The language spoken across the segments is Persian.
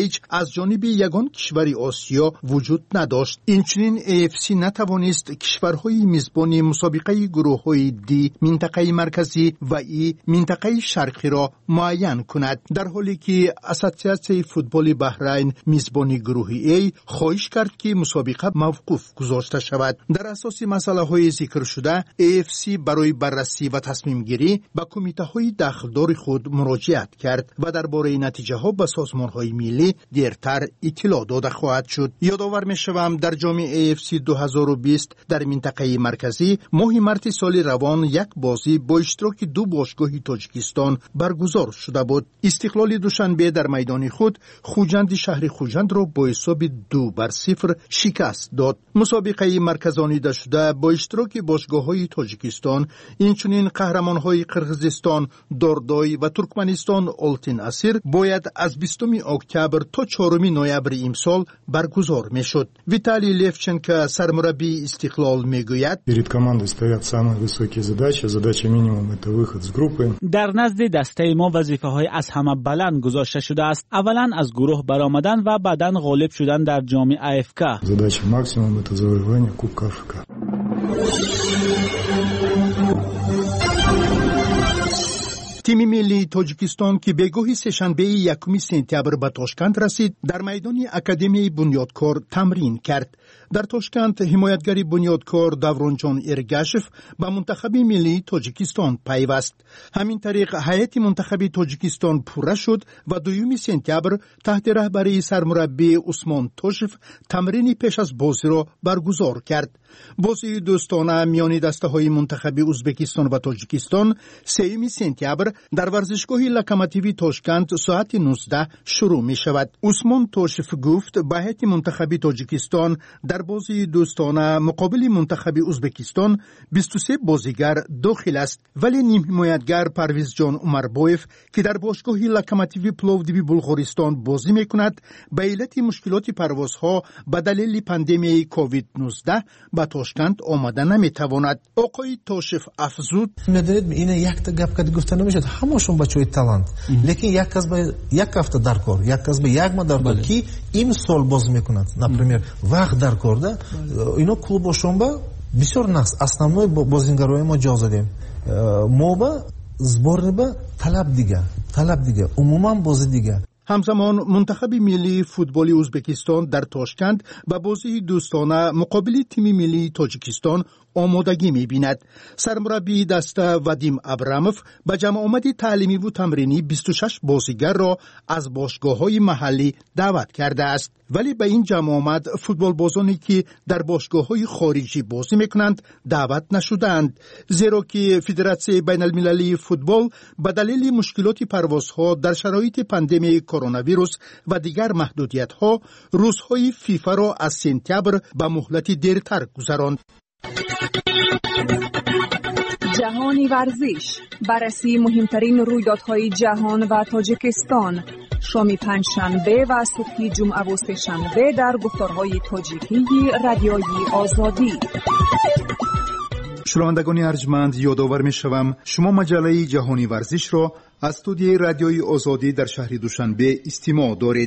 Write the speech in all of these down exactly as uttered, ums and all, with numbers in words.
ایچ از جانب یگان کشور آسیا وجود نداشت. اینچنین ای اف سی نتوانست کشورهای میزبان مسابقه گروه‌های دی منطقه مرکزی و ای منطقه شرقی را معین کند، در حالی که اساسیاسیون فوتبال بحرین میزبان گروه ای خواهش کرد که مسابقه موقوف گذاشته شود. در اساس مسائل ذکر شده، ای اف سی برای بررسی و تصمیم گیری به کمیته های داخلدار خود مراجعت کرد و درباره نتیجه ها به سازمان های ملی دیرتر اطلاع داده خواهد شد. یادآور می شوم در جام ای اف سی دو هزار و بیست در منطقه مرکزی ماه مارس سال روان یک بازی با اشتراک دو باشگاه تاجیکستان برگزار شده بود. استقلال دوشنبه در میدان خود خوجند شهر خوجند را با حساب دو بر صفر شکست داد. مسابقه مرکزانیده شده با اشتراک باشگاه‌های تاجیکستان، اینچنین قهرمان‌های قرغیزستان داردای و ترکمنستان آلتین اسیر باید از بیستم اکتبر تا چهارم نوامبر امسال برگزار میشد. ویتالی لفچنکو سرمربی استقلال میگوید перед командой стоят самые высокие задачи, задача минимум это выход с группы. در نزد دسته ما وظیفه‌های از همه بلند گذاشته شده است. اولا از گروه برآمدن و بعداً غالب شدن در جام افک. Задача максимум это завоевание Кубка Африки. تیم ملی تاجیکستان که به گاه سه‌شنبه یکم سپتامبر به تاشکند رسید، در میدان اکادمی بنیادکار تمرین کرد. در تاشکند حمایتگر بنیادکار دورانجان ارگاشف به منتخب ملی تاجیکستان پیوست. همین طریق هیئت منتخب تاجیکستان پوره شد و دوم سپتامبر تحت رهبری سرمربی عثمان توشف تمرین پیش از بازی را برگزار کرد. بازی دوستانه میان دسته‌های منتخب ازبکستان و تاجیکستان سوم سپتامبر در ورزشگاه لوکوموتیو تاشکند ساعت نوزده شروع می شود. عثمان توشف گفت به هیئت منتخب تاجیکستان در بازی دوستانه مقابل منتخب ازبکستان بیست و سه بازیگر داخل است، ولی نیم حمایتگر پرویز جان عمربایف که در باشگاه لوکوموتیو پلوودیو بلغارستان بازی می کند به علت مشکلات پروازها به دلیل پاندمی کووید نوزده به تاشکند آمده نمی تواند. آقای توشف افزود می‌دونید این یک تا گپ کردن گفته نمیشه، همشون بچهای تالنت، لیکن یک کس به یک هفته در کار، یک کس به یک ماه در کار کی این سال باز میکنند. например وقت در کار ده اینا клубошон ба бисёр нақс основной бозингарои мо ҷо задем. мо ба сборни ба талаб дига талаб дига умуман бози дига. همزمان منتخب ملی فوتبال ازبکستان در تاشکند به بازی دوستانه مقابل تیم ملی تاجیکستان آمادگی می‌بیند. سرمربی دسته وادیم ابراموف به جمع آمد تعلیمی و تمرینی بیست و شش بازیگر را از باشگاه‌های محلی دعوت کرده است، ولی به این جمع آمد فوتبال بازانی که در باشگاه‌های خارجی بازی می‌کنند دعوت نشدند، زیرا که فدراسیون بین‌المللی فوتبال به دلیل مشکلات پروازها در شرایط پاندمی کرونا ویروس و دیگر محدودیت‌ها روزهای فیفا را از سپتامبر به مهلت دیرتر گذراند. جهانی ورزش، بررسی مهمترین رویدادهای جهان و تاجیکستان، شام پنجشنبه و صبح جمعه و سه‌شنبه در گفتارهای تاجیکی رادیوی آزادی. شنوندگان ارجمند، یادآور می‌شوم شما مجله جهانی ورزش را از استودیوی رادیوی آزادی در شهر دوشنبه استماع دارید.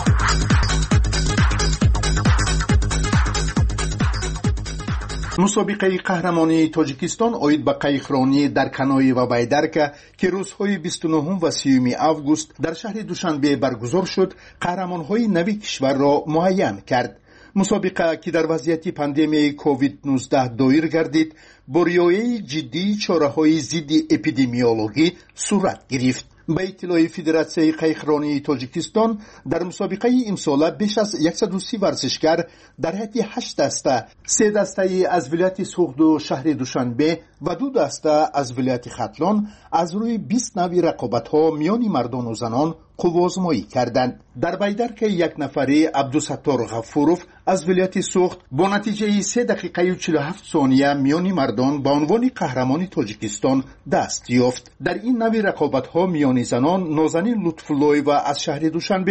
مسابقه قهرمانی تاجیکستان اوید به قایقرانی در کنای و بیدرکه که روزهای بیست و نه و سیوم آگوست در شهر دوشنبه برگزار شد، قهرمانهای نوی کشور را معین کرد. مسابقه که در وضعیت پاندمی کووید نوزده دایر گردید، با رعایت جدی چاره‌های ضد اپیدمیولوژی صورت گرفت. به اطلاع فدراسیون قایقرانی تاجیکستان در مسابقه امسال بیش از صد و سی ورزشکار در حد هشت دسته، سه دسته از ولایت سوخت و شهر دوشنبه و دو دسته از ولایت ختلان از روی بیست نوع رقابت‌ها میان مردان و زنان قوازمایی کردند. در بیدرک یک نفره عبدالستار غفوروف از ولایت سوخت با نتیجه سه دقیقه و چهل و هفت ثانیه میان مردان به عنوان قهرمان تاجیکستان دست یافت. در این نوع رقابت‌ها میان زنان نازنین لطف‌الله و از شهر دوشنبه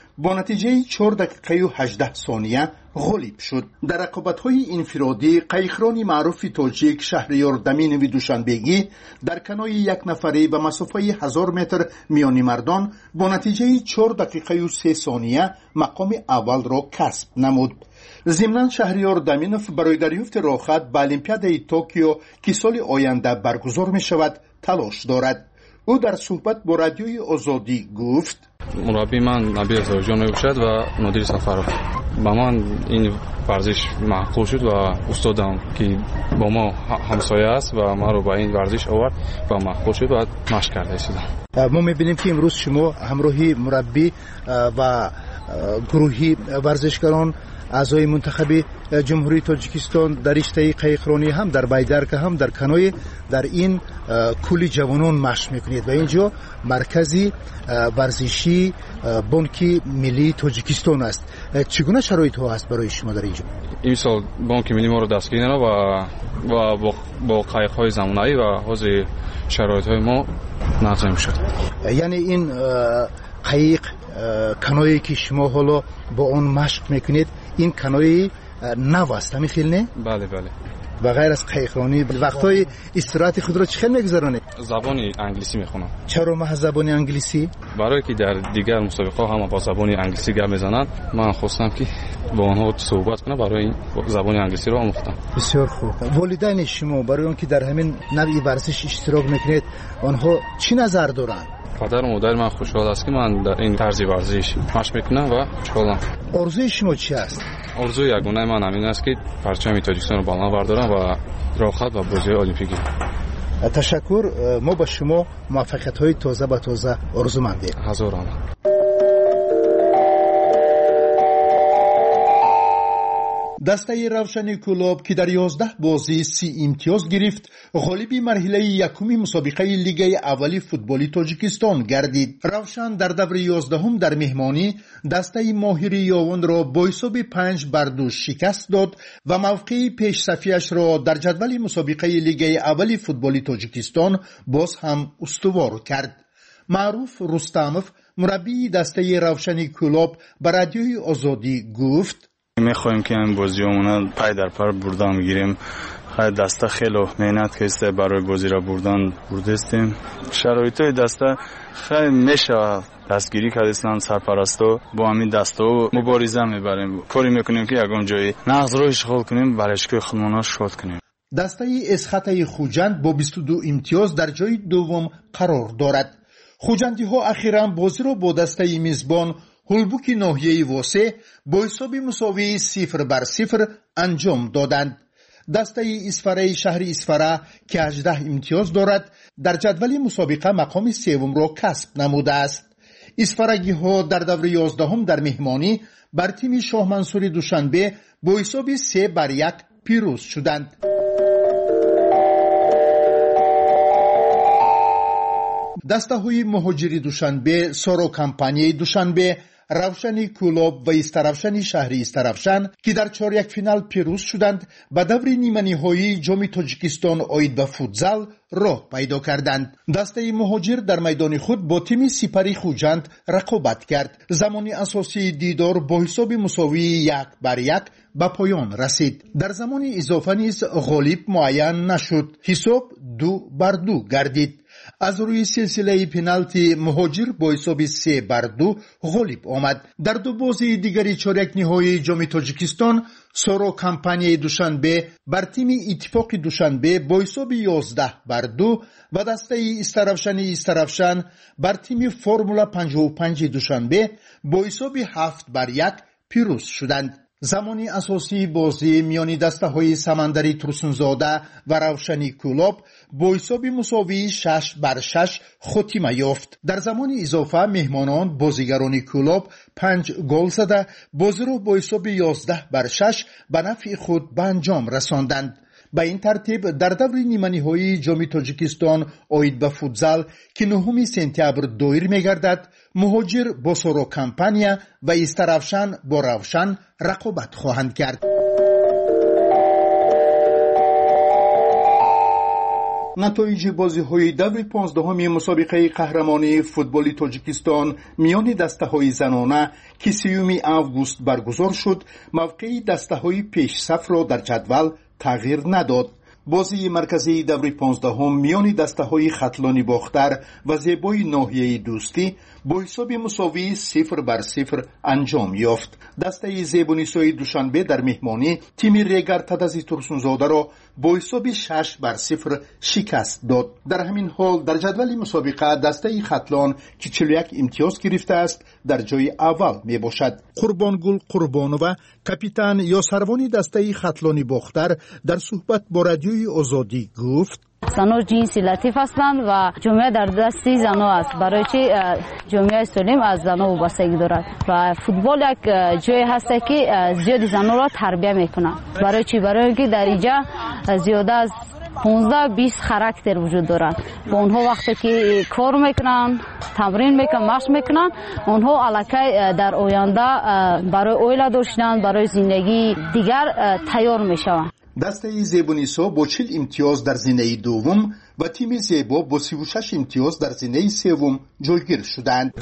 با نتیجه چهار دقیقه و هجده ثانیه غالب شد. در رقابت‌های انفرادی قایقران معروف تاجیک شهریار دمینوی دوشنبگی در کنوی یک نفره به مسافه هزار متر میانی مردان با نتیجه چهار دقیقه و سه ثانیه مقام اول را کسب نمود. ضمناً شهریار دمینوف برای دریافت راحت به المپیادای توکیو که سال آینده برگزار می شود تلاش دارد. او در صحبت با رادیوی آزادی گفت: مربی من نبیل زاوجان میباشد و مدیر سفر با من این ورزش معقول شد و استادم که با ما همسایه است و ما رو با این ورزش آورد و معقول شد و مشق کرده شدم. ما میبینیم که امروز شما همراهی مربی و گروهی ورزشکاران اعضای منتخب جمهوری تاجیکستان در رشته قایقرانی هم در بایدرک هم در کنوی در این کولی جوانان مشق میکنید و اینجا مرکزی ورزشی بانک ملی تاجیکستان است. چگونه شرایط ها است برای شما در اینجا؟ این سال بانک ملی ما رو دستگیر و و با قایق های زمانه‌ای و حاضر شرایط های ما نظم شد. یعنی این قایق کنویی که شما حالا با اون مشق میکنید این کنوی نو است همین خیلی نه؟ بله بله. و غیر از قایقرانی وقتای استراحت خود را چه خیلی میگذرانید؟ زبان انگلیسی میخونم. چرا ما زبان انگلیسی؟ برای که در دیگر مسابقه ها هم با زبان انگلیسی گپ میزنند من خواستم که با آنها صحبت کنم، برای این زبان انگلیسی رو آموختم. بسیار خوب. والدین شما برای اون که در همین نوع ورزش اشتراک میکنید آنها چی نظر دارند؟ پدر و مادر من خوشحال است که من در این طرز ورزش مشق میکنم و خوشحالم. آرزوی شما چی است؟ آرزوی یگانه من همین است که پرچم تاجیکستان رو بالا بردارم و راحت و بازی المپیکی. تشکر. ما با شما موفقیت‌های تازه به تازه آرزومندیم. هزاران. دسته روشن کلوب که در یازده بازی سی امتیاز گرفت غالبی مرحله یکمی مسابقه لیگ اولی فوتبالی تاجیکستان گردید. روشن در دور یازدهم در مهمانی دسته ماهر یاون را با حساب پنج بر دو شکست داد و موقع پیش صفیش را در جدول مسابقه لیگ اولی فوتبالی تاجیکستان باز هم استوار کرد. معروف رستموف مربی دسته روشن کلوب به رادیوی آزادی گفت: میخوایم که این بازیامون پای در پای بردن میگیریم. خیلی دسته خیلی مهنت کشیده برای بازی را بردن بردستیم. شرایطای دسته خیلی میشه دستگیری کردن سرپرستو با همین دسته و مبارزه میبریم. کاری میکنیم که یگان جایی نقض رو اشغال کنیم برشکوی خودمون شاد کنیم. دسته اسخطه خوجند با بیست و دو امتیاز در جای دوم قرار دارد. خوجندی ها اخیراً بازی را با دسته میزبان هولبوک ناحیه واسه با حساب مساوی صفر بر صفر انجام دادند. دسته اسفره شهر اسفره که هجده امتیاز دارد در جدول مسابقه مقام سوم را کسب نموده است. اسفرگی ها در دور یازدهم در مهمانی بر تیم شاه منصور دوشنبه با حساب سه بر یک پیروز شدند. دسته های مهاجری دوشنبه، سارو کمپانی دوشنبه، روشن کلوب و استرافشن شهری استرافشن که در چهار یک فینال پیروز شدند و دور نیمه نهایی جام تاجیکستان آید به فوتزال راه پیدا کردند. دسته مهاجر در میدان خود با تیم سپری خوجند رقابت کرد. زمان اساسی دیدار با حساب مساوی یک بر یک به پایان رسید. در زمان اضافه نیز غالب معین نشد. حساب دو بر دو گردید. از روی سلسله پنالتی مهاجر با حساب سه بر دو غالب آمد. در دو بازی دیگری چهارک نهایی جام تاجیکستان سارو کمپانی دوشنبه بر تیم اتفاق دوشنبه با حساب یازده بر دو و دسته استرافشن استرافشن بر تیم فرمولا پنجاه و پنج دوشنبه با حساب هفت بر یک پیروز شدند. زمانی اساسی بازی میانی دسته های سمندری ترسونزاده و روشنی کلوب با حساب مساوی شش بر شش خاتمه یافت. در زمان اضافه مهمانان بازیگران کلوب پنج گل زده بازی را با حساب یازده بر شش به نفع خود به انجام رساندند. به این ترتیب در دور نیمه نهایی جام تاجیکستان آید به فوتزال که نهم سپتامبر دایر می‌گردد مهاجر با سارو کمپانیا و استرافشن با روشن رقابت خواهند کرد. نتایج بازی‌های دور پانزدهم مسابقه قهرمانی فوتبال تاجیکستان میان دسته‌های زنانه که سیوم آگوست برگزار شد، موقع دسته‌های پیش‌صف را در جدول تغییر نداد. بازی مرکزی دور پانزدهم میان دسته‌های ختلانی باختر و زیبای ناحیه دوستی با حساب مساوی صفر بر صفر انجام یافت. دسته زیبونیسای دوشنبه در مهمانی تیم ریگر تدزی ترسونزاده را با حساب شش بر صفر شکست داد. در همین حال در جدول مسابقه دسته ختلان که چهل و یک امتیاز گرفته است در جای اول می باشد. قربانگل قربانووا کاپیتان یا سروانی دسته ختلانی باختر در صحبت با رادیوی آزادی گفت: زنها جنسی لطیف هستند و جامعه در دستی زنها است. برای چی جامعه سالم از زنها وابستگی دارد و فوتبال یک جایی هست که زیادی زنها را تربیت میکنه. برای چی؟ برای اینکه در اینجا زیاده از پانزده بیست خاراکتر وجود دارد. با اونها وقتی که کار میکنن، تمرین میکنن، مشق میکنن، اونها الکی در آینده برای اویلا داشتن، برای زندگی دیگر تیار میشوند. دسته زیبونیسا با چهل امتیاز در زینه دوم و تیم زیبا با سی و شش امتیاز در زینه سوم جایگیر شدند.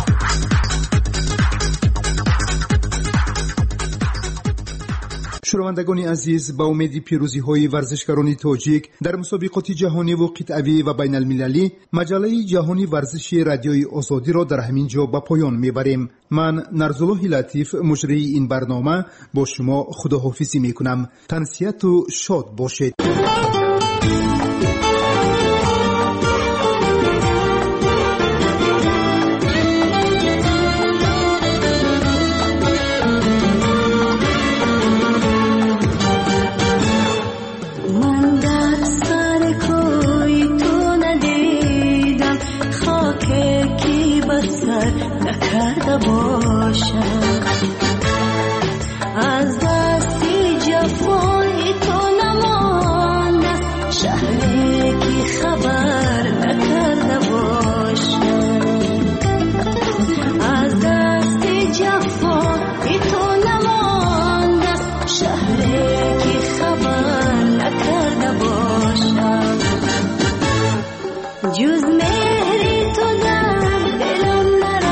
شنوندگان عزیز، با امید پیروزی های ورزشکاران تاجیک در مسابقات جهانی و قطعی و بین المللی، مجله جهانی ورزشی رادیوی آزادی را در همین جا به پایان میبریم. من نرزالله لطیف مجری این برنامه با شما خداحافظی میکنم. تنسیت و شاد باشید. از دستی جفای تو نمانده شهری که خبر نکرده باشم. از دستی جفای تو نمانده شهری که خبر نکرده باشم. جز مهری تو در دلم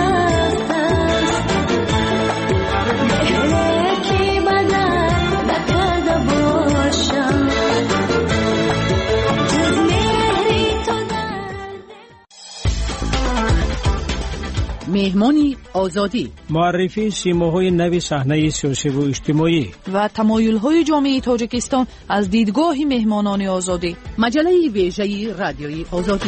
مهمانی آزادی، معرفی سیماهای نو صحنه سیاسی و اجتماعی و تمایل‌های جامعه تاجیکستان از دیدگاه مهمانان آزادی. مجله ویژه رادیوی آزادی.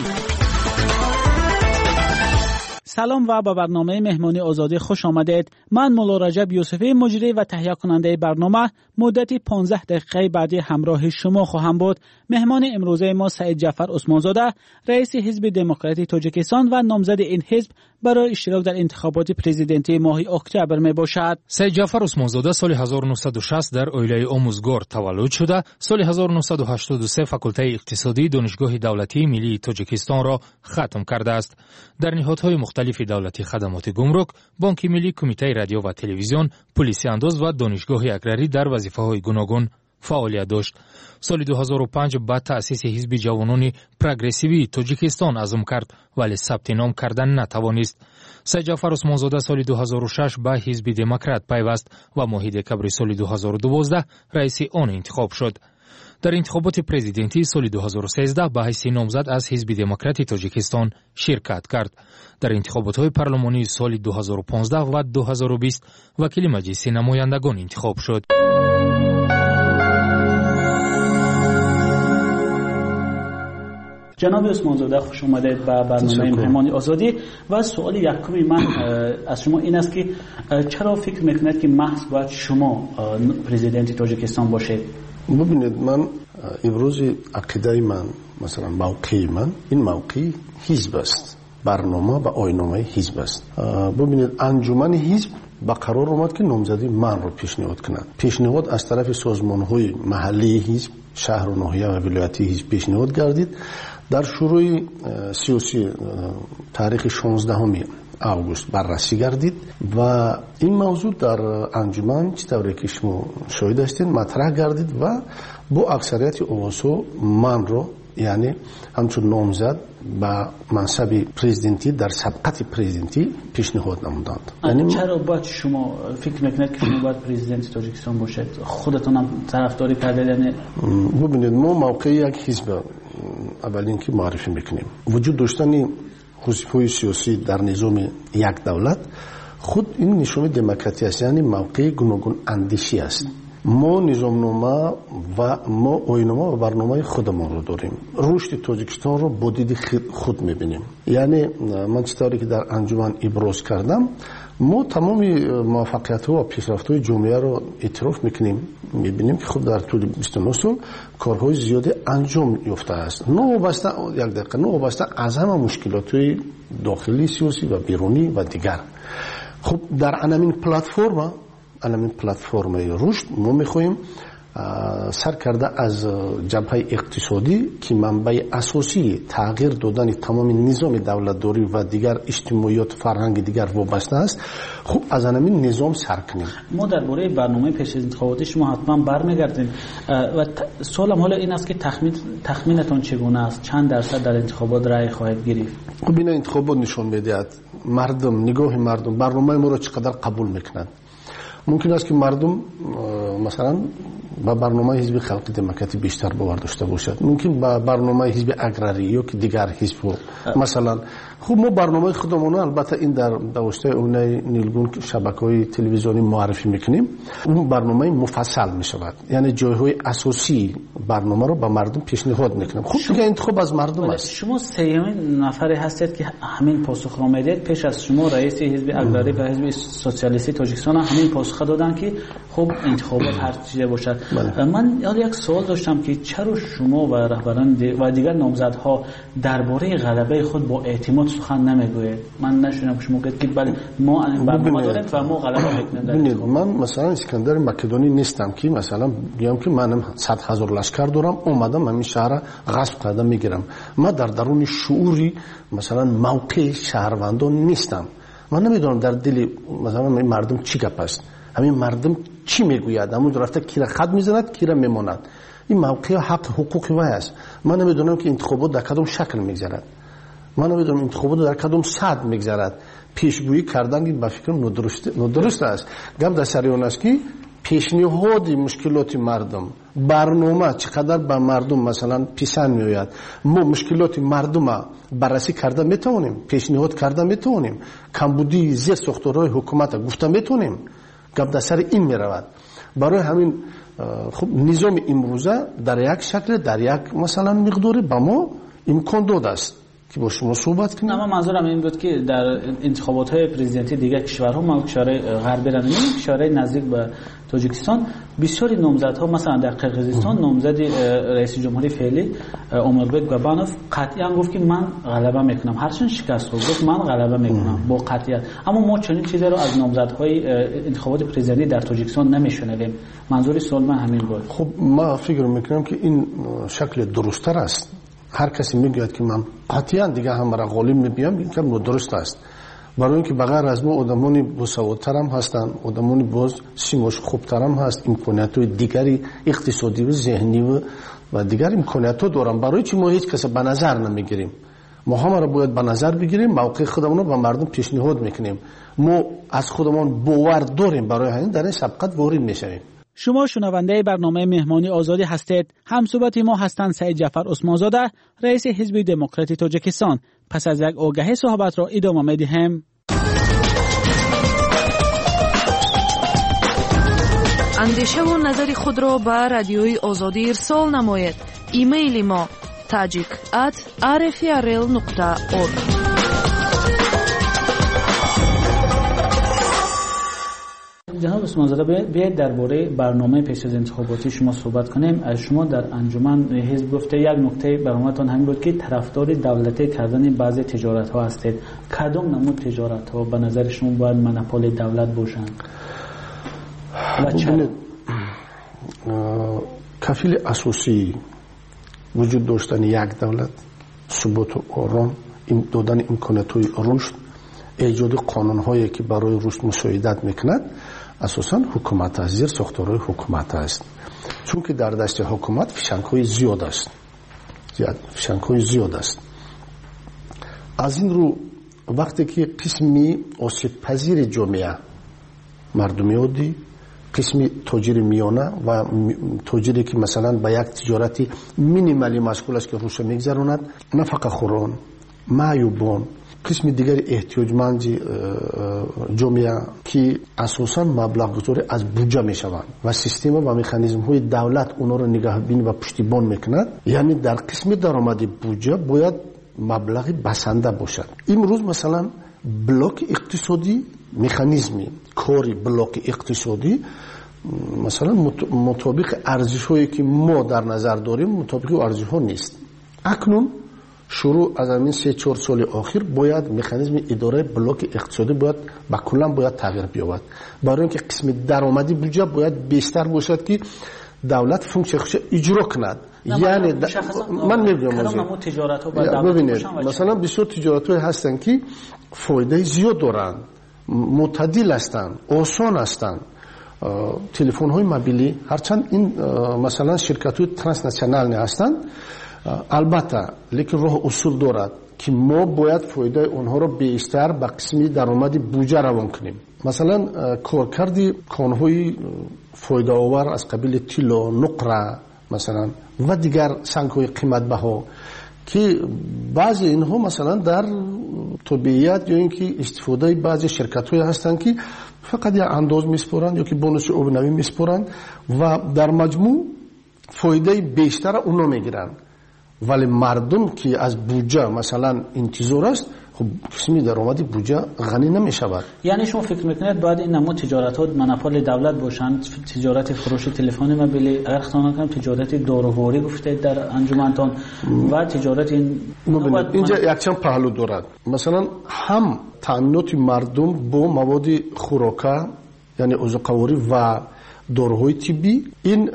سلام و به برنامه مهمانی آزادی خوش آمدید. من مولا رجب یوسفی مجری و تهیه کننده برنامه مدتی پانزده دقیقه بعدی همراه شما خواهم بود. مهمان امروزه ما سعید جعفر عثمانزاده، رئیس حزب دموکراتی تاجیکستان و نامزد این حزب برای اشتراک در انتخابات پرزیدنتی ماه اکتبر می باشد. سعید جعفر عثمانزاده سال هزار و نهصد و شصت در اویلای آموزگار تولد شده. سال هزار و نهصد و هشتاد و سه فاکولته اقتصادی دانشگاه دولتی ملی تاجیکستان را ختم کرده است. در نهادهای مختلف دولتی خدمات گمرک، بانک ملی، کمیته رادیو و تلویزیون، پلیس انداز و دانشگاه اگرری در وظیفه‌های گوناگون فعالیت داشت. سال دو هزار و پنج با تأسیس حزب جوانان پروگرسیوی تاجیکستان عزم کرد ولی ثبت نام کردن نتوانست. سعید جعفر عثمانزاده سال دو هزار و شش به حزب دموکرات پیوست و ماه دکبر سال دو هزار و دوازده رئیس آن انتخاب شد. در انتخابات پرزیدنتی سال دو هزار و سیزده به حیث نامزد از حزب دموکراتی تاجیکستان شرکت کرد. در انتخابات پارلمانی سال دو هزار و پانزده و دو هزار و بیست وکیل مجلس نمایندگان انتخاب شد. جناب عثمانزاده خوش آمدید به برنامه مهمانی آزادی. و سوال یکمی من از شما این است که چرا فکر میکنید که محض باید شما پرزیدنت تاجیکستان باشید؟ ببینید، من امروز عقیده من، مثلا موقع من، این موقع حزب است، برنامه و آیین‌نامه حزب است. ببینید، انجمن حزب با قرار اومد که نامزدی من رو پیشنهاد کند. پیشنهاد از طرف سازمان‌های محلی حزب، شهر و ناحیه و ولایتی حزب پیشنهاد گردید. در شروع سیاسی تاریخ شانزدهم آگوست بررسی گردید و این موضوع در انجمن چطوری که شما شاهد هستین مطرح گردید و با اکثریت اواسو من رو یعنی همچون نامزد با منصب پرزیدنتی در سبقت پرزیدنتی پیشنهاد نمودند. یعنی چرا باید شما فکر میکنید که شما باید پرزیدنت تاجیکستان باشید؟ خودتون هم طرفداری کردید؟ یعنی ببینید ما موقع یک حزب اولین که معرفی میکنیم وجود داشتن حزب‌های سیاسی در نظام یک دولت خود این نشون دموکراسی است، یعنی موقع گوناگون اندیشی است. ما نظامنامه و ما آیین‌نامه و برنامه خودمان رو داریم. رشد تاجیکستان رو با دید خود میبینیم. یعنی من چطوری که در انجمن ابراز کردم ما تمام موفقیت‌ها و پیشرفت‌های جامعه رو اعتراف میکنیم، میبینیم که خود در طول بیست و نه سال کارهای زیادی انجام یافته است. نوابسته یک دقیقه نوابسته از همه مشکلات‌های داخلی سیاسی و بیرونی و دیگر. خب در همین پلتفرم همین پلتفرم رشد ما میخواهیم سر کرده از جبهه اقتصادی که منبع اساسی تغییر دادن تمام نظام دولتداری و دیگر اجتماعیات فرهنگ دیگر وابسته است. خب از همین نظام سر کنیم. ما درباره برنامه پیش از انتخاباتی شما حتما برمیگردیم و سوالم حالا این است که تخمین تخمینتون چگونه است؟ چند درصد در انتخابات رأی خواهید گرفت؟ خب این انتخابات نشون میدهد مردم نگاه مردم برنامه ما را چقدر قبول میکنند. ممکن است که مردم مثلا با برنامه حزب خلق دموکراتی بیشتر باور داشته باشد، ممکن با برنامه حزب اگراری یا که دیگر حزب مثلا. خب ما برنامه خودمون البته این در دوشته اونای نیلگون شبکه‌های تلویزیونی معرفی میکنیم، اون برنامه مفصل میشود، یعنی جایهای اساسی برنامه رو با مردم پیشنهاد میکنیم. خب دیگه انتخاب از مردم است. شما سیمین نفری هستید که همین پاسخ رو میدید. پیش از شما رئیس حزب اگراری و حزب سوسیالیستی تاجیکستان همین پاسخ دادن که خب انتخابات هر چیزی باشد. بله. من یک سوال داشتم که چرا شما و رهبران و دیگر نامزدها درباره غلبه خود با اعتماد سخن نمیگوید؟ من نشونم شما گفت که بله ما برنامه داریم و ما غلبه میکنیم. من مثلا اسکندر مقدونی نیستم که مثلا بگم که منم صد هزار لشکر دارم اومدم همین شهر غصب کردم میگیرم. ما در درون شعوری مثلا موقع شهروندان نیستم. من نمیدونم در دل مثلا مردم چی گپ است، همین مردم چی میگوید، همون رفته کی را خط میزند کی را میماند. این موقع حق حقوق وای است. من نمیدونم که انتخابات در کدام شکل میگذرد، من نمیدونم انتخابات در کدام ساعت میگذرد. پیشگویی کردن به فکر ندرست ندرست است. گپ در سر اون است که پیشنهاد مشکلات مردم برنامه چقدر به مردم مثلا پسند میآید، ما مشکلات مردم بررسی کرده میتونیم، پیشنهاد کرده میتونیم، کمبودی زیر ساختارهای حکومت گفته میتونیم. گپ در سر این میرود. برای همین خب نظام امروزه در یک شکل در یک مثلا مقداری به ما امکان داده است که با شما صحبت کنیم. اما منظورم این بود که در انتخابات های پرزیدنتی دیگر کشورها، ما کشورهای غربی را می‌بینیم، کشورهای نزدیک به تاجیکستان بسیاری نامزدها، مثلا در قرقیزستان نامزد رئیس جمهوری فعلی اومربک گابانوف قطعا گفت که من غلبه میکنم، هرچند شکست خورد گفت من غلبه میکنم با قطعیت. اما ما چنین چیزی رو از نامزدهای انتخابات پرزیدنتی در تاجیکستان نمیشنویم. منظوری سوال من همین بود. خب ما فکر میکنم که این شکل درست‌تر است. هر کسی میگوید که من قطعا دیگه هم مرا غالب میبینم، این کار درست است. برای اینکه بغیر از ما آدمانی باسوادتر هم هستن، آدمانی باز سیماش خوبتر هم هست، امکانیت‌های دیگری اقتصادی و ذهنی و و دیگر امکانیت‌ها دارن. برای چی ما هیچ کس به نظر نمیگیریم؟ ما هم را باید به نظر بگیریم، موقع خودمون رو به مردم پیشنهاد میکنیم. ما از خودمون باور داریم، برای همین در این سبقت وارد میشویم. شما شنونده برنامه مهمانی آزادی هستید. همصحبت ما هستند سعید جعفر عثمانزاده، رئیس حزب دموکراتی تاجیکستان. پس از یک آگهی صحبت را ادامه می‌دهیم. اندیشه و نظر خود را به رادیوی آزادی ارسال نمایید. ایمیل ما tajik at r f r l نقطه org. جناب عثمانزاده، بیاید درباره برنامه پیش از انتخاباتی شما صحبت کنیم. شما در انجمن حزب گفته یک نکته برنامه‌تان همین بود که طرفدار دولتی کردن بعضی تجارت‌ها هستید. کدام نمود تجارت‌ها به نظر شما باید مونوپول دولت باشند؟ و چرا؟ کفیل اساسی وجود داشتن یک دولت، ثبات و آرام، این دادن امکانات‌های رشد، ایجاد قانون‌هایی که برای رشد مساعدت می‌کند، اساساً حکومت است، زیر ساختارهای حکومت است. چون که در دست حکومت فشنگ‌های زیاد است. زیاد فشنگ‌های زیاد است. از این رو وقتی که قسمی آسیب پذیر جامعه مردمی عادی، قسمی تاجر میانه و تاجری که مثلا با یک تجارتی مینیمالی مشغول است که روش میگذراند، نفقه خوران، معیوبان، قسم دیگر احتیاجمند جامعه که اساساً مبلغ گذاری از بودجه میشوند و سیستم و مکانیزم های دولت اونا رو نگهبانی و پشتیبان میکند. یعنی در قسم درآمد بودجه باید مبلغی بسنده باشد. امروز مثلا بلوک اقتصادی، مکانیزمی کاری بلوک اقتصادی مثلا مطابق ارزش هایی که ما در نظر داریم مطابق ارزش ها نیست. اکنون شروع از همین سه چهار سال آخر باید مکانیزم اداره بلوک اقتصادی باید با کلا باید تغییر بیابد، برای اینکه قسم درآمدی بودجه باید بیشتر باشد که دولت فونکشن خودش اجرا کند. یعنی د... من نمیدونم تجارت ها ببینید مثلا بسیار تجارت های هستن که فایده زیاد دارن، معتدل هستن، آسان هستن. تلفن های موبیلی هرچند این مثلا شرکت های ترانسنشنال هستن، البته لیکن راه اصول دارد که ما باید فایده اونها رو بیشتر به قسمی درآمد بودجه روان کنیم. مثلا کارکردی کانهای فایده آور از قبیل طلا، نقره مثلا و دیگر سنگ‌های قیمت بها که بعضی اینها مثلا در طبیعیت یا اینکه استفاده بعضی شرکت‌های هستند که فقط یک انداز میسپارند یا که بونوس عمومی میسپارند و در مجموع فایده بیشتر اونها میگیرند، ولی مردم که از بودجه مثلا انتظار است خب قسمی درآمد بودجه غنی نمیشود. یعنی شما فکر میکنید باید این نمود تجارت ها مونوپول دولت باشند، تجارت فروش تلفن موبیلی، اگر خطا نکنم تجارت داروواری گفتید در انجمنتان و تجارت این اینجا یک چند پهلو دارد. مثلا هم تامینات مردم با مواد خوراکه یعنی عضوقواری و داروهای طبی، این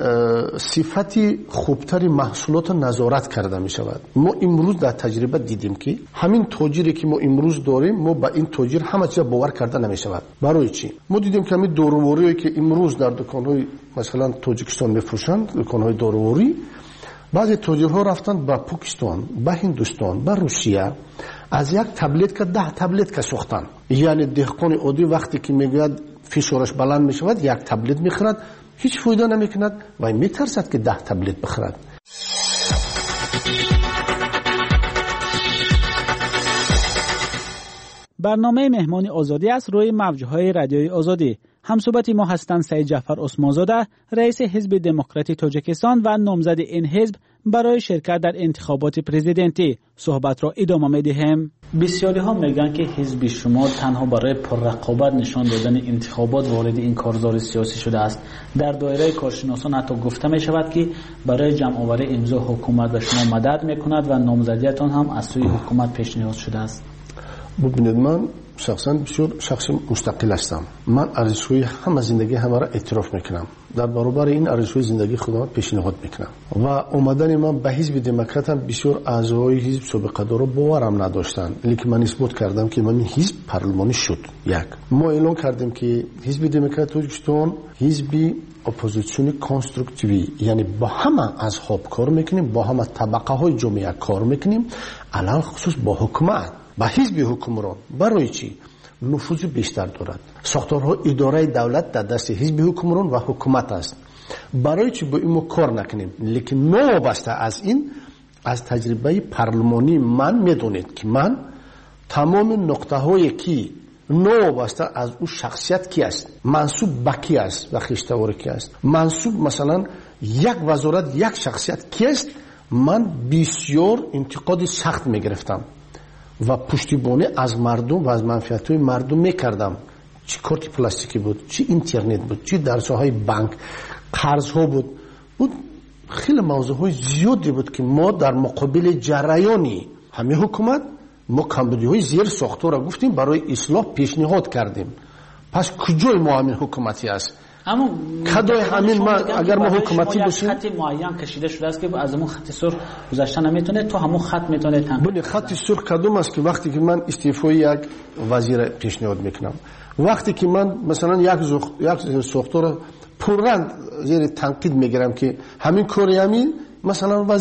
صفتی خوبتری محصولات نظارت کرده می شود. ما امروز در تجربه دیدیم که همین تاجری که ما امروز داریم ما با این تاجر همه چیز باور کرده نمی شود. برای چی؟ ما دیدیم که همین داروواری که امروز در دکان‌های مثلا تاجیکستان میفروشند، دکان‌های داروواری، بعضی تاجرها رفتن با پاکستان، با هندوستان، با روسیه از یک تبلت که ده تبلت که ساختن. یعنی دهقان عادی وقتی که میگوید فشارش بلند می شود یک تبلت میخورد، هیچ فایده نمی کند و میترسد که ده تبلت بخورد. برنامه مهمانی آزادی است روی موجهای رادیوی آزادی. همصحبت ما هستند سید جعفر عثمانزاده، رئیس حزب دموکراتی تاجیکستان و نامزد این حزب برای شرکت در انتخابات پرزیدنتی. صحبت را ادامه می‌دهیم. بسیاری ها میگن که حزب شما تنها برای پررقابت نشان دادن انتخابات وارد این کارزار سیاسی شده است. در دایره کارشناسان حتی گفته می شود که برای جمع آوری امضا حکومت به شما مدد میکند و نامزدیتان هم از سوی حکومت پیشنهاد شده است. ببینید من شخصا بسیار شخص مستقل هستم. من ارزش‌های همه زندگی همه را اعتراف میکنم. در برابر این ارزش‌های زندگی خودم پیشنهاد میکنم و اومدن من به حزب دموکرات هم بسیار اعضای حزب سابقه دارا باورم نداشتن، لیکن من اثبات کردم که من حزب پارلمانی شد. یک ما اعلام کردیم که حزب دموکرات تاجیکستان حزب اپوزیسیون کنسترکتیوی، یعنی با همه اصحاب کار میکنیم، با همه طبقه های جامعه کار میکنیم، علل خصوص با حکومت با حزب حکمران. برای چی؟ نفوذ بیشتر دارد. ساختارها اداره دولت در دست حزب حکمران و حکومت است. برای چی با این ما کار نکنیم؟ لیکن نوابسته از این، از تجربه پارلمانی من میدونید که من تمام نقطه هایی که نوابسته از او شخصیت کی است، منصوب به کی است و خیشتوار کی است، منصوب مثلا یک وزارت یک شخصیت کی است، من بسیار انتقاد سخت میگرفتم و پشتیبانی از مردم و از منفعت‌های مردم میکردم. چی کارت پلاستیکی بود، چی اینترنت بود، چی در ساحه بانک، قرض‌ها بود. بود خیلی موضوعهای زیادی بود که ما در مقابل جریانی همه حکومت ما کمبودی‌های زیر ساختار را گفتیم برای اصلاح پیشنهاد کردیم. پس کجای ما همین حکومتی است؟ اما کدای همین ما اگر ما حکومتی باشیم خط معین کشیده شده است که از همون خط سرخ گذشته نمیتونه، تو همون خط میتونه تن. ببین خط سرخ کدوم است که وقتی که من استعفای یک وزیر پیشنهاد میکنم، وقتی که من مثلا یک زخ... یک ساختار پررنگ زیر تنقید میگیرم که همین کاری همین مثلا وزیر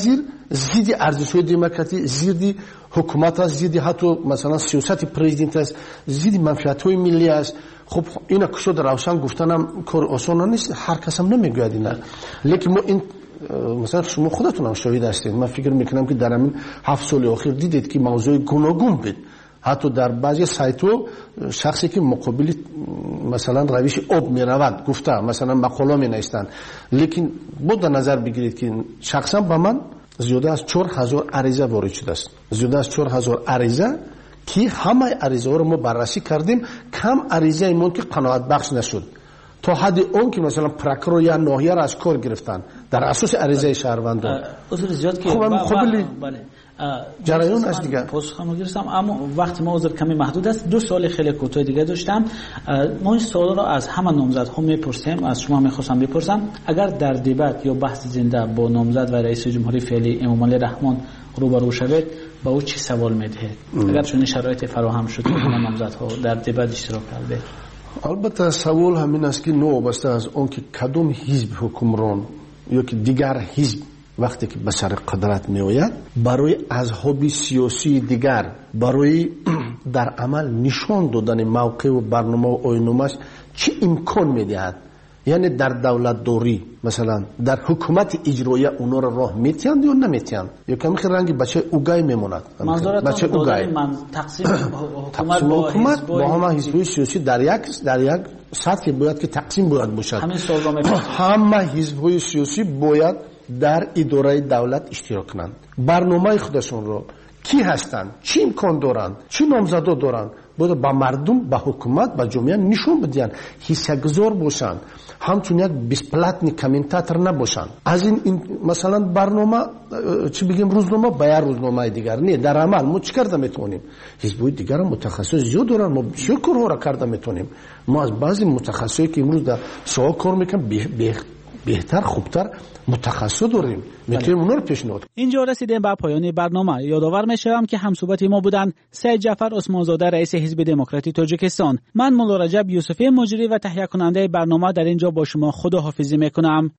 ضد ارزش‌های دموکراتی، ضد حکومت است، ضد حتی مثلا سیاست پرزیدنت است، ضد منفعت‌های ملی است. خب اینا که شد روشن گفتنم کار آسان نیست، هر کس هم نمیگوید اینا. لیکن ما این مثلا شما خودتون هم شاهد هستید. من فکر میکنم که در همین هفت سال اخیر دیدید که موضوع گوناگون بود. حتی در بعضی سایت‌ها شخصی که مقابل مثلا روش آب میرود گفته مثلا مقاله مینویسند، لیکن بود در نظر بگیرید که شخصا به من زیاده از چهار هزار عریضه وارد شده است. زیاده از چهار هزار عریضه که همه عریضه ها رو ما بررسی کردیم. کم عریضه ایمون که قناعت بخش نشد تا حد اون که مثلا پرکرو یا ناحیه را از کار گرفتن در اساس عریضه شهروندان. عذر زیاد که خب مقابل بله جریان است دیگه. پاسخم گرفتم اما وقت ما عذر کمی محدود است. دو سوال خیلی کوتاه دیگه داشتم. ما این سوال را از همه نامزدها میپرسیم، از شما میخواستم بپرسم اگر در دیبات یا بحث زنده با نامزد و رئیس جمهوری فعلی امامعلی رحمان روبرو شوید با او چی سوال میدهید اگر چون شرایط فراهم شد که همه نامزدها در دیبات اشتراک کرده؟ البته سوال همین است که نوبسته از اون که کدوم حزب حکمران یا که دیگر حزب وقتی که به سر قدرت می آید برای اصحاب سیاسی دیگر برای در عمل نشان دادن موقع و برنامه و آیین‌نامه‌اش چه امکان می دهد. یعنی در دولت داری مثلا در حکومت اجرایی اونا را راه میتیند یا نمیتیند یا کمی خیلی رنگی بچه اوگای میموند. بچه اوگای من تقسیم حکومت با حکومت با همه حزب‌های سیاسی در یک در یک سطح باید که تقسیم باید باشد. همه حزب‌های سیاسی باید در اداره دولت اشتراک کنند. برنامه خودشون رو کی هستند، چی امکان دارند، چی نامزدا دارند باید با مردم، با حکومت، با جامعه نشون بدهند، حصه‌گذار باشند، همچون یک بیسپلاتنی کامنتاتور نباشند. از این, این مثلا برنامه چی بگیم روزنامه با یک روزنامه دیگر نه، در عمل ما چی کرده میتونیم؟ حزب‌های دیگر متخصص زیاد دارن، ما چه کارها را کرده میتونیم؟ ما از بعضی متخصصی که امروز در سوال کار میکنن بهتر خوبتر متخصص داریم، میتونیم اونا رو پیشنهاد. اینجا رسیدیم به پایان برنامه. یادآور میشم که همصحبت ما بودن سید جعفر عثمانزاده رئیس حزب دموکراتی تاجیکستان، من مولا رجب یوسفی مجری و تهیه کننده برنامه در اینجا با شما خداحافظی میکنم.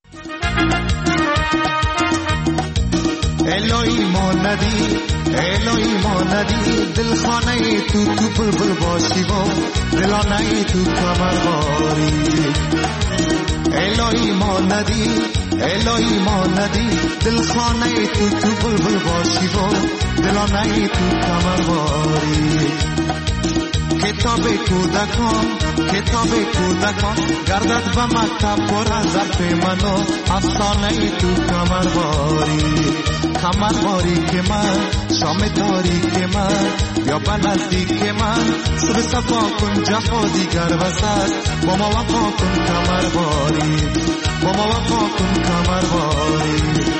الهی ما ندی الهی ما ندی دل خانه تو تو بلبل باشی و دلانه تو کمرواری. الهی ما ندی الهی ما ندی دل خانه تو تو بلبل باشی و دلانه تو کمرواری. کتاب کودکان کتاب کودکان گردد و مکتب پر از ظرف منو افسانه تو کمرواری. کمرواری که من شام تاریک من یا به نزدیک من صبح صفا کن جفا دیگر وسط با ما وفا کن کمرواری با ما وفا کن کمرواری.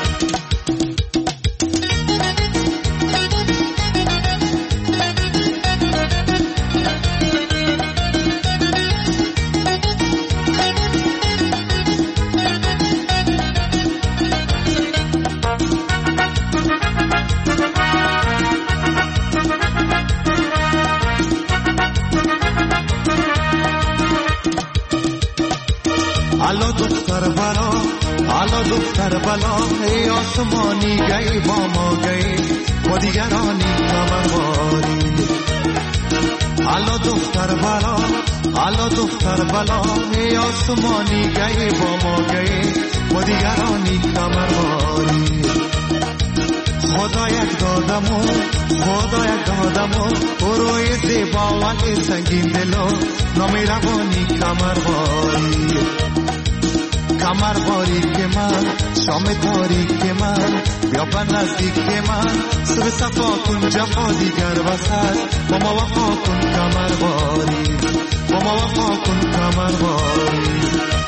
आलो दुख्तर बलो आलो दुख्तर बलो हे आसमानी गई बामा गई वो दिगरानी कमरवारी. आलो दुख्तर बलो आलो दुख्तर बलो हे आसमानी गई बामा गई वो दिगरानी कमरवारी. خدا یک دادمو خدا یک دادمو بروی زیبا ولی سنگین دلو نامی روانی کمرواری. کمرواری که من شام تاریک من بیا به نزدیک من صبح صفا کن جفا دیگر وسط با ما وفا کن کمرواری با ما وفا کن کمرواری.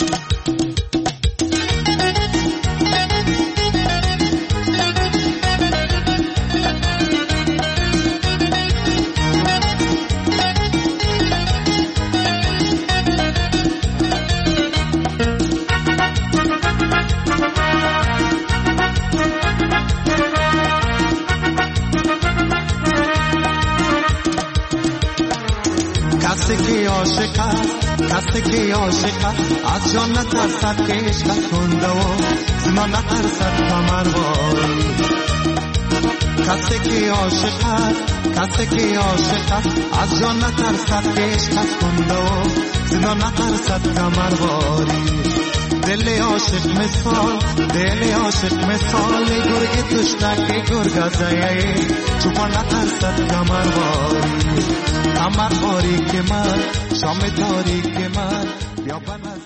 کسی که عاشق از جان نترسد که عشق تنده و زمان نترسد کمرواری. کسی که عاشق است کسی که عاشق است از جان نترسد که عشق از کنده و زندان نترسد کمرواری دل عاشق مثال دل عاشق مثال گرگ تشنک گرگ زیه چوپان نترسد کمرواری کمرواری که من شام تاریک من یا بنظر